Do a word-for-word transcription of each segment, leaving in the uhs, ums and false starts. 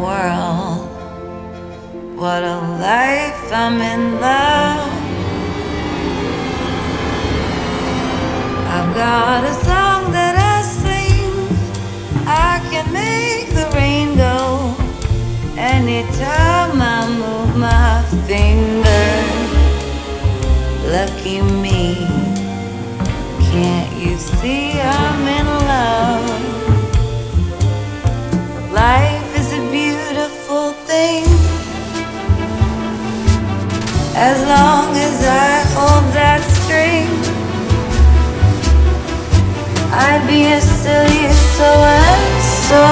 world. What a life, I'm in love. I've got a song that I sing. I can make the rain go anytime I move my finger. Lucky me, can't you see I'm in love? Life is a beautiful thing. As long as I hold that string, I'd be a silly so-and-so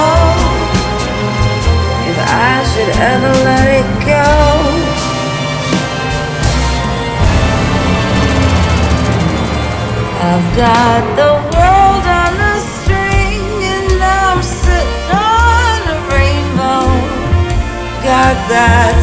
if I should ever let it go. I've got the world on a string and I'm sitting on a rainbow. Got that